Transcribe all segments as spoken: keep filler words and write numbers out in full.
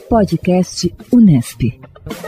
Podcast Unesp.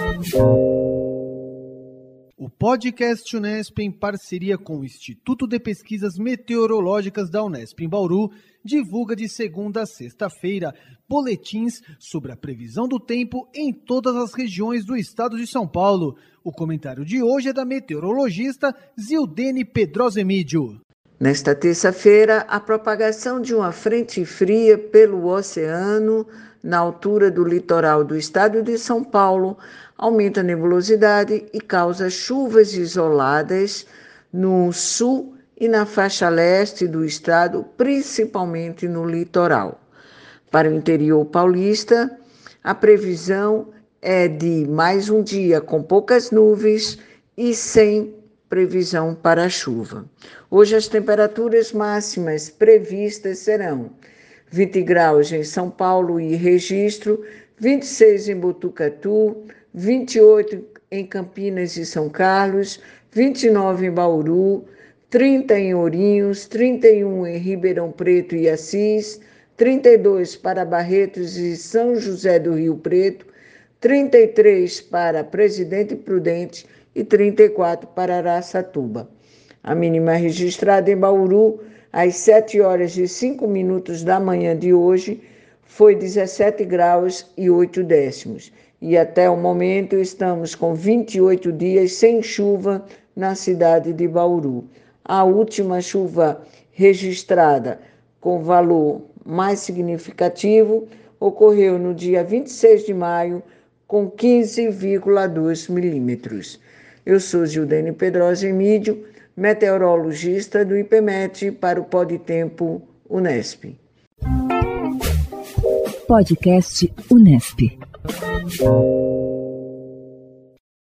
O Podcast Unesp, em parceria com o Instituto de Pesquisas Meteorológicas da Unesp em Bauru, divulga de segunda a sexta-feira boletins sobre a previsão do tempo em todas as regiões do estado de São Paulo. O comentário de hoje é da meteorologista Zildene Pedrosa Emídio. Nesta terça-feira, a propagação de uma frente fria pelo oceano, na altura do litoral do estado de São Paulo, aumenta a nebulosidade e causa chuvas isoladas no sul e na faixa leste do estado, principalmente no litoral. Para o interior paulista, a previsão é de mais um dia com poucas nuvens e sem previsão para chuva. Hoje as temperaturas máximas previstas serão vinte graus em São Paulo e Registro, vinte e seis em Botucatu, vinte e oito em Campinas e São Carlos, vinte e nove em Bauru, trinta em Ourinhos, trinta e um em Ribeirão Preto e Assis, trinta e dois para Barretos e São José do Rio Preto, trinta e três para Presidente Prudente e trinta e quatro para Araçatuba. A mínima registrada em Bauru, às sete horas e cinco minutos da manhã de hoje, foi dezessete graus e oito décimos. E até o momento estamos com vinte e oito dias sem chuva na cidade de Bauru. A última chuva registrada com valor mais significativo ocorreu no dia vinte e seis de maio, com quinze vírgula dois milímetros. Eu sou Zildene Pedrosa Emídio, meteorologista do IPMET para o Podtempo Unesp. Podcast Unesp.